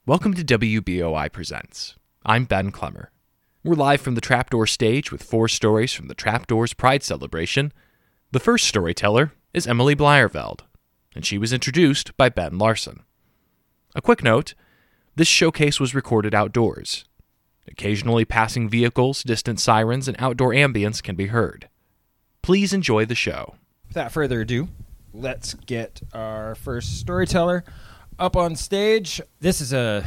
Welcome to WBOI Presents. I'm Ben Clemmer. We're live from the Trapdoor stage with 4 stories from the Trapdoor's Pride Celebration. The first storyteller is Emily Bleierveld, and she was introduced by Ben Larson. A quick note, this showcase was recorded outdoors. Occasionally passing vehicles, distant sirens, and outdoor ambience can be heard. Please enjoy the show. Without further ado, let's get our first storyteller up on stage. This is a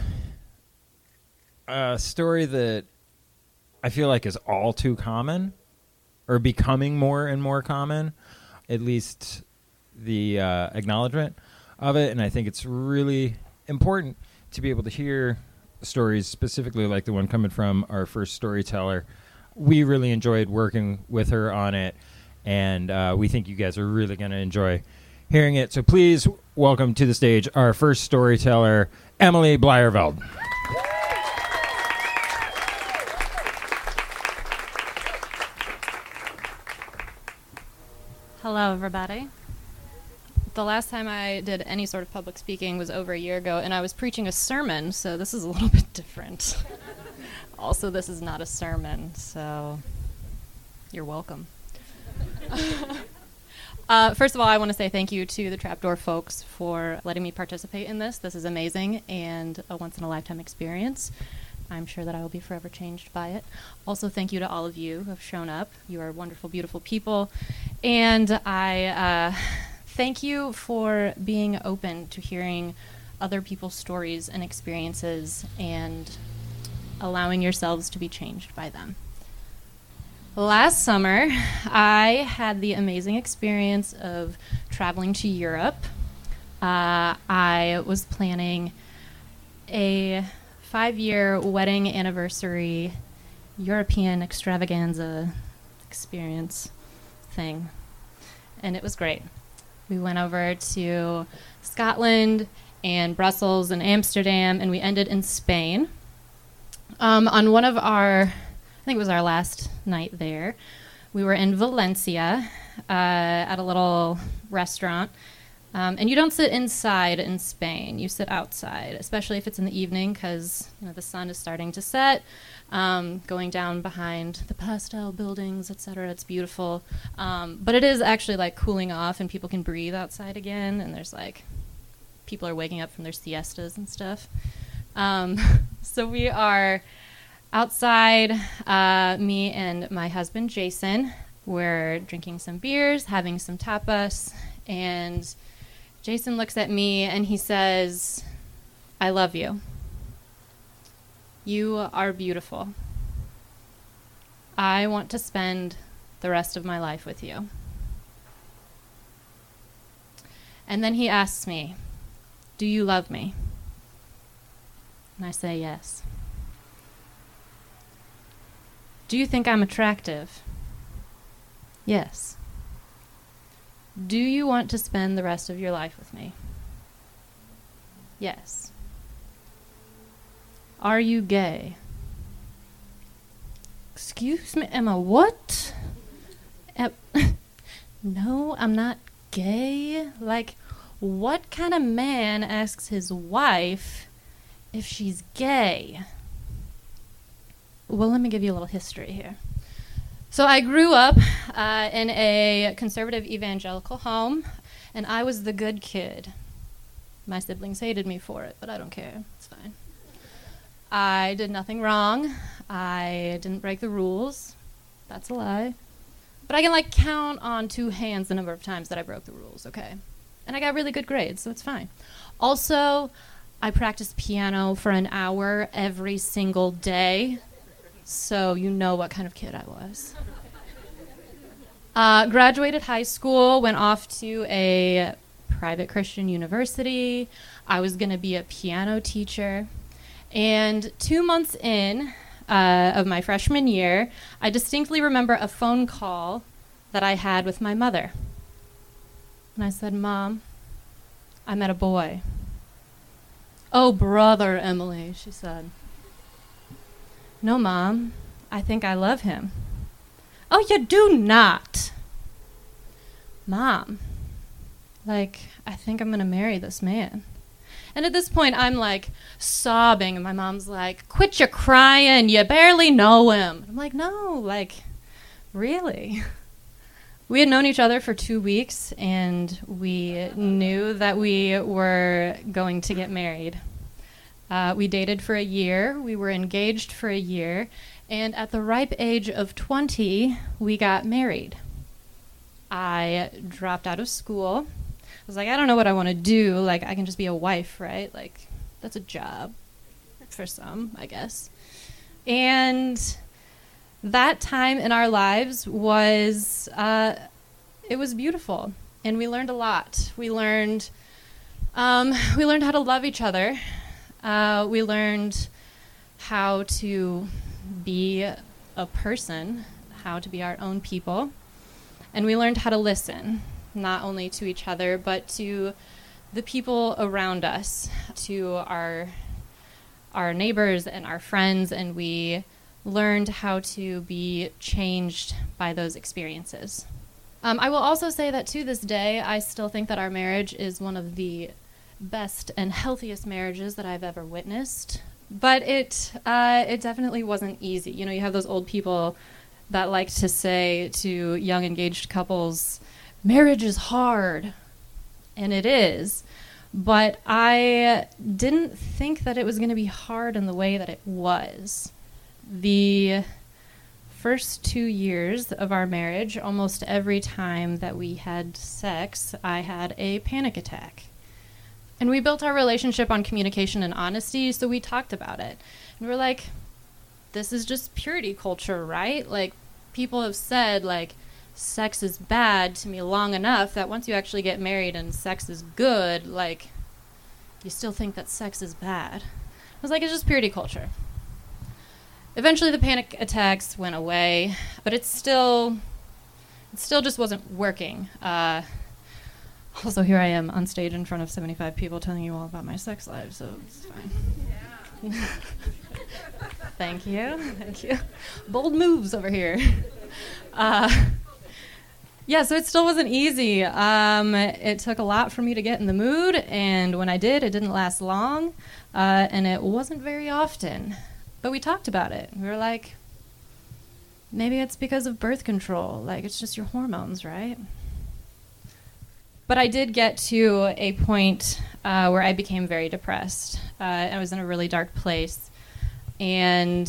story that I feel like is all too common, or becoming more and more common, at least the acknowledgement of it. And I think it's really important to be able to hear stories specifically like the one coming from our first storyteller. We really enjoyed working with her on it, and we think you guys are really going to enjoy hearing it. So please welcome to the stage our first storyteller, Emily Bleierveld. Hello, everybody. The last time I did any sort of public speaking was over a year ago, and I was preaching a sermon, so this is a little bit different. Also, this is not a sermon, so you're welcome. First of all, I want to say thank you to the Trapdoor folks for letting me participate in this. This is amazing and a once-in-a-lifetime experience. I'm sure that I will be forever changed by it. Also, thank you to all of you who have shown up. You are wonderful, beautiful people. And I thank you for being open to hearing other people's stories and experiences and allowing yourselves to be changed by them. Last summer, I had the amazing experience of traveling to Europe. I was planning a 5-year wedding anniversary European extravaganza experience thing, and it was great. We went over to Scotland and Brussels and Amsterdam, and we ended in Spain. On one of our, I think it was our last night there, we were in Valencia at a little restaurant. And you don't sit inside in Spain. You sit outside, especially if it's in the evening, because the sun is starting to set, going down behind the pastel buildings, etc. It's beautiful. But it is actually like cooling off, and people can breathe outside again. And there's like people are waking up from their siestas and stuff. So we are outside, me and my husband, Jason. We're drinking some beers, having some tapas, and Jason looks at me and he says, "I love you. You are beautiful. I want to spend the rest of my life with you." And then he asks me, "Do you love me?" And I say yes. "Do you think I'm attractive?" Yes. "Do you want to spend the rest of your life with me?" Yes. "Are you gay?" Excuse me, Emma, what? No, I'm not gay. Like, what kind of man asks his wife if she's gay? Well, let me give you a little history here. So I grew up in a conservative evangelical home, and I was the good kid. My siblings hated me for it, but I don't care. It's fine. I did nothing wrong. I didn't break the rules. That's a lie. But I can, count on 2 hands the number of times that I broke the rules, okay? And I got really good grades, so it's fine. Also, I practiced piano for an hour every single day. So you know what kind of kid I was. Graduated high school, went off to a private Christian university. I was going to be a piano teacher. And 2 months in of my freshman year, I distinctly remember a phone call that I had with my mother. And I said, "Mom, I met a boy." "Oh, brother, Emily," she said. "No, Mom, I think I love him." "Oh, you do not." "Mom, I think I'm going to marry this man." And at this point, I'm like sobbing, and my mom's like, quit your crying, you barely know him. I'm like, no, like, really? We had known each other for 2 weeks, and we knew that we were going to get married. We dated for a year, we were engaged for a year, and at the ripe age of 20, we got married. I dropped out of school. I was like, I don't know what I want to do. Like, I can just be a wife, right? Like, that's a job for some, I guess. And that time in our lives was, it was beautiful. And we learned a lot. We learned how to love each other. We learned how to be a person, how to be our own people. And we learned how to listen, not only to each other, but to the people around us, to our neighbors and our friends, and we learned how to be changed by those experiences. I will also say that to this day, I still think that our marriage is one of the best and healthiest marriages that I've ever witnessed. But it definitely wasn't easy. You know, you have those old people that like to say to young engaged couples, marriage is hard. And it is. But I didn't think that it was going to be hard in the way that it was. The first 2 years of our marriage, almost every time that we had sex, I had a panic attack. And we built our relationship on communication and honesty, so we talked about it. And we're like, this is just purity culture, right? Like, people have said, like, sex is bad to me long enough that once you actually get married and sex is good, like, you still think that sex is bad. I was like, it's just purity culture. Eventually the panic attacks went away, but it still just wasn't working. Also, here I am on stage in front of 75 people telling you all about my sex life, so it's fine. Yeah. Thank you. Bold moves over here. Yeah, so it still wasn't easy. It took a lot for me to get in the mood, and when I did, it didn't last long, and it wasn't very often. But we talked about it. We were like, maybe it's because of birth control. Like, it's just your hormones, right? But I did get to a point where I became very depressed. I was in a really dark place, and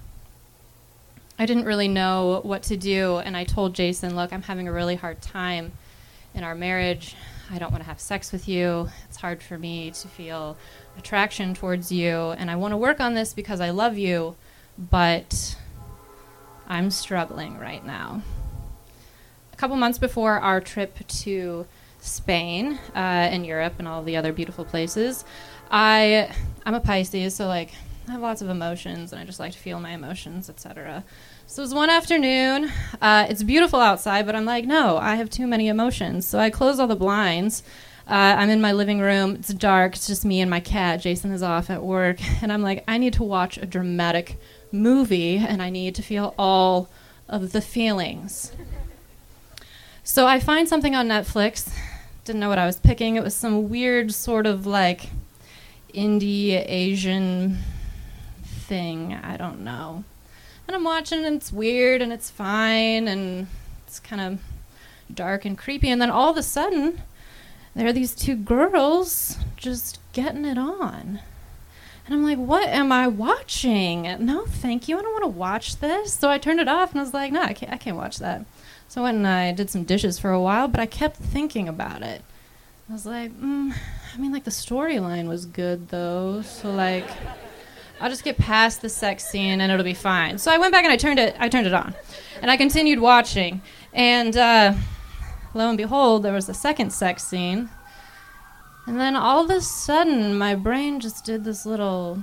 I didn't really know what to do. And I told Jason, look, I'm having a really hard time in our marriage. I don't want to have sex with you. It's hard for me to feel attraction towards you, and I want to work on this because I love you, but I'm struggling right now. A couple months before our trip to Spain and Europe and all the other beautiful places, I'm a Pisces, so like I have lots of emotions and I just like to feel my emotions, etc. So it was one afternoon. It's beautiful outside, but I'm like, no, I have too many emotions. So I close all the blinds. I'm in my living room. It's dark. It's just me and my cat. Jason is off at work. And I'm like, I need to watch a dramatic movie, and I need to feel all of the feelings. So I find something on Netflix. Didn't know what I was picking. It was some weird sort of like indie Asian thing. I don't know. And I'm watching, and it's weird, and it's fine, and it's kind of dark and creepy. And then all of a sudden, there are these two girls just getting it on. And I'm like, what am I watching? No, thank you. I don't want to watch this. So I turned it off, and I was like, no, I can't watch that. So I went and I did some dishes for a while, but I kept thinking about it. I was like, like the storyline was good, though. So, like, I'll just get past the sex scene, and it'll be fine. So I went back and I turned it on. And I continued watching. And lo and behold, there was a second sex scene. And then all of a sudden, my brain just did this little,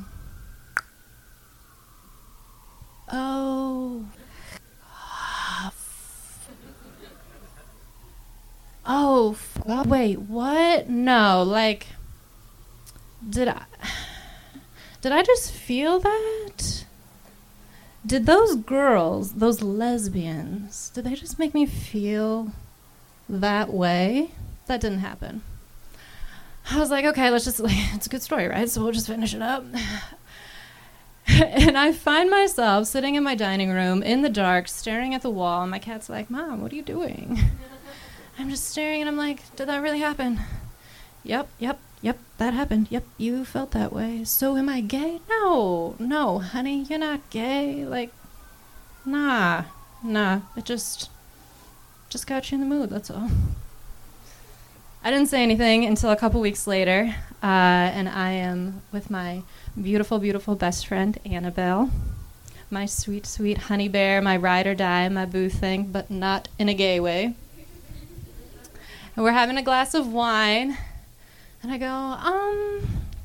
wait, what? No, like, did I just feel that? Did those girls, those lesbians, did they just make me feel that way? That didn't happen. I was like, okay, let's just, it's a good story, right? So we'll just finish it up. And I find myself sitting in my dining room in the dark, staring at the wall, and my cat's like, Mom, what are you doing? I'm just staring, and I'm like, did that really happen? Yep, that happened. Yep, you felt that way. So am I gay? No, honey, you're not gay. Like, nah, it just got you in the mood, that's all. I didn't say anything until a couple weeks later, and I am with my beautiful, beautiful best friend, Annabelle. My sweet, sweet honey bear, my ride or die, my boo thing, but not in a gay way. And we're having a glass of wine, and I go,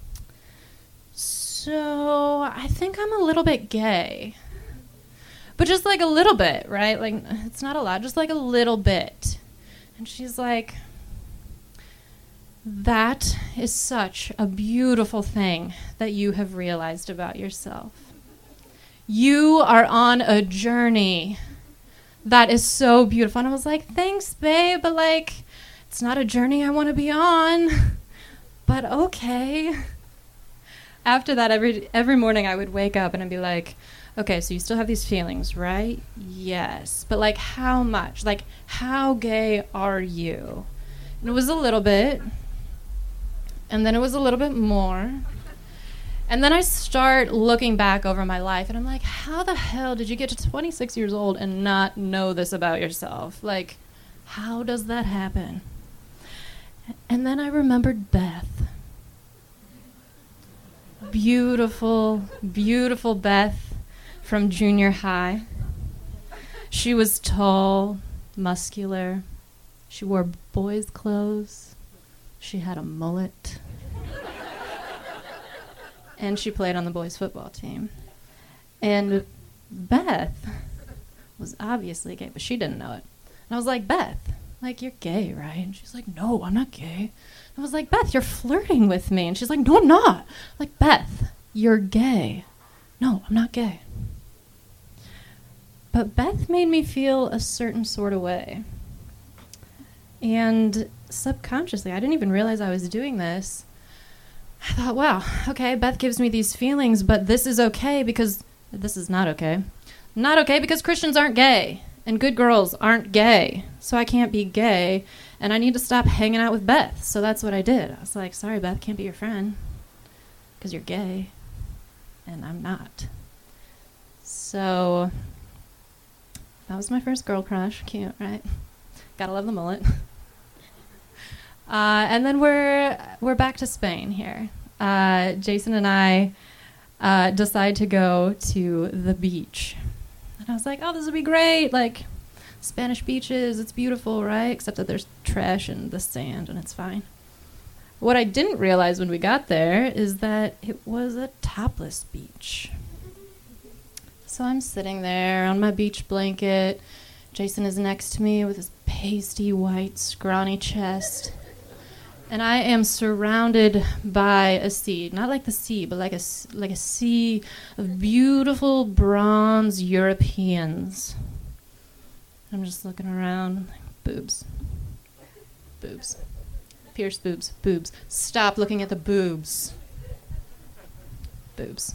so I think I'm a little bit gay. But just like a little bit, right? Like, it's not a lot, just like a little bit. And she's like, that is such a beautiful thing that you have realized about yourself. You are on a journey that is so beautiful. And I was like, thanks, babe, but like, it's not a journey I want to be on, but okay. After that, every morning I would wake up and I'd be like, okay, so you still have these feelings, right? Yes. But like, how much? Like, how gay are you? And it was a little bit. And then it was a little bit more. And then I start looking back over my life, and I'm like, how the hell did you get to 26 years old and not know this about yourself? Like, how does that happen? And then I remembered Beth. Beautiful, beautiful Beth from junior high. She was tall, muscular. She wore boys' clothes. She had a mullet. And she played on the boys' football team. And Beth was obviously gay, but she didn't know it. And I was like, Beth, like, you're gay, right? And she's like, no, I'm not gay. I was like, Beth, you're flirting with me. And she's like, no, I'm not. Like, Beth, you're gay. No, I'm not gay. But Beth made me feel a certain sort of way. And subconsciously, I didn't even realize I was doing this. I thought, wow, okay, Beth gives me these feelings, but this is okay because this is not okay. Not okay because Christians aren't gay and good girls aren't gay. So I can't be gay and I need to stop hanging out with Beth. So that's what I did. I was like, sorry, Beth, can't be your friend because you're gay and I'm not. So that was my first girl crush. Cute, right? Gotta love the mullet. And then we're back to Spain here. Jason and I decide to go to the beach. And I was like, oh, this would be great. Like, Spanish beaches, it's beautiful, right? Except that there's trash and the sand, and it's fine. What I didn't realize when we got there is that it was a topless beach. So I'm sitting there on my beach blanket. Jason is next to me with his pasty white, scrawny chest. And I am surrounded by a sea, not like the sea, but like a sea of beautiful bronze Europeans. I'm just looking around, like, boobs, boobs, pierced boobs, boobs. Stop looking at the boobs, boobs.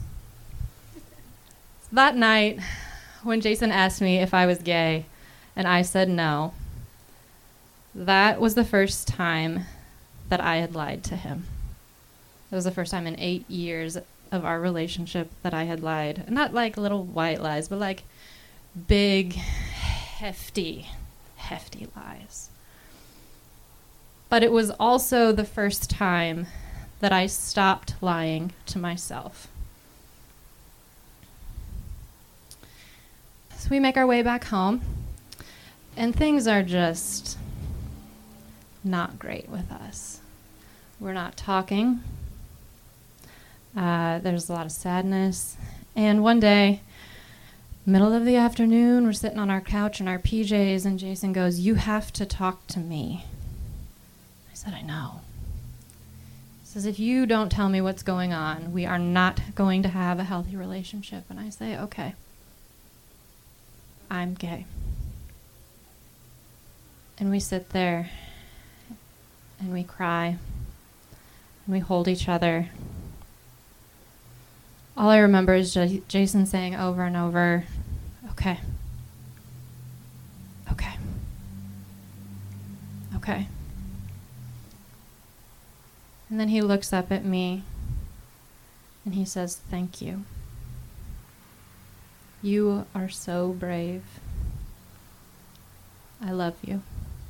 That night, when Jason asked me if I was gay, and I said no, that was the first time that I had lied to him. It was the first time in 8 years of our relationship that I had lied. Not like little white lies, but like big, hefty lies. But it was also the first time that I stopped lying to myself. So we make our way back home, and things are just not great with us. We're not talking. There's a lot of sadness. And one day, middle of the afternoon, we're sitting on our couch in our PJs, and Jason goes, you have to talk to me. I said, I know. He says, if you don't tell me what's going on, we are not going to have a healthy relationship. And I say, okay, I'm gay. And we sit there and we cry and we hold each other. All I remember is Jason saying over and over, okay, okay, okay. And then he looks up at me and he says, thank you. You are so brave. I love you.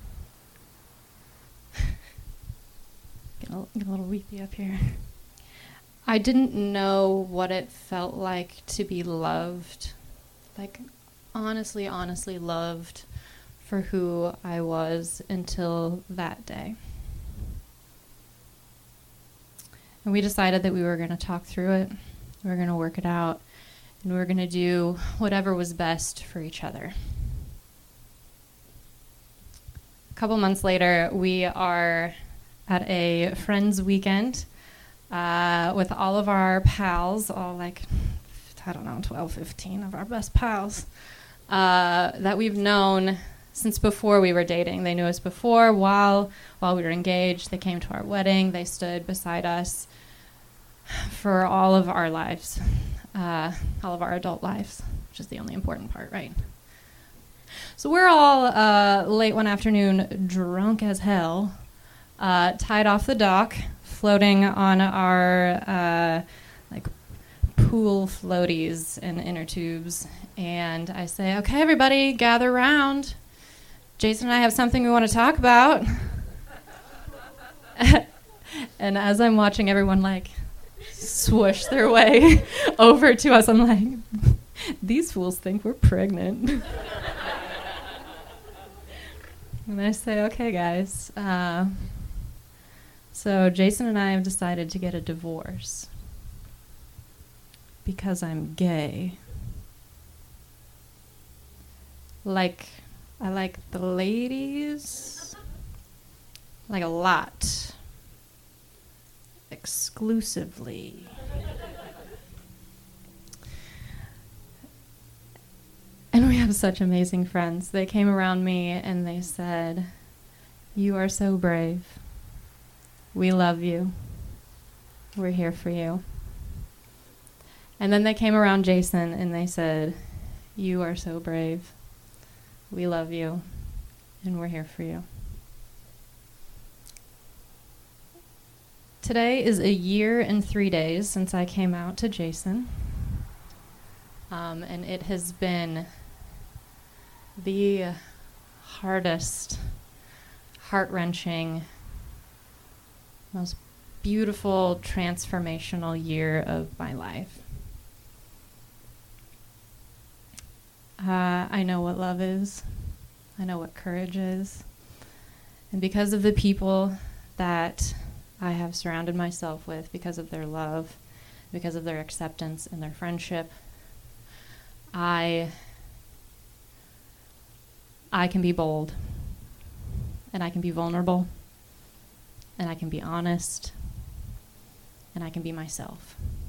Get a little weepy up here. I didn't know what it felt like to be loved. Like, honestly loved for who I was until that day. And we decided that we were going to talk through it. We were going to work it out. And we were going to do whatever was best for each other. A couple months later, we are at a friend's weekend with all of our pals, all like, I don't know, 12, 15 of our best pals that we've known since before we were dating. They knew us before, while we were engaged. They came to our wedding. They stood beside us for all of our lives, all of our adult lives, which is the only important part, right? So we're all late one afternoon, drunk as hell, tied off the dock, floating on our like pool floaties and inner tubes. And I say, okay, everybody, gather around. Jason and I have something we want to talk about. And as I'm watching everyone like swoosh their way over to us, I'm like, these fools think we're pregnant. And I say, okay, guys. So Jason and I have decided to get a divorce because I'm gay. Like, I like the ladies, like a lot, exclusively. And we have such amazing friends. They came around me and they said, you are so brave. We love you. We're here for you. And then they came around Jason and they said, you are so brave. We love you. And we're here for you. Today is 1 year and 3 days since I came out to Jason. And it has been the hardest, heart-wrenching, most beautiful, transformational year of my life. I know what love is. I know what courage is. And because of the people that I have surrounded myself with, because of their love, because of their acceptance and their friendship, I can be bold, and I can be vulnerable, and I can be honest, and I can be myself.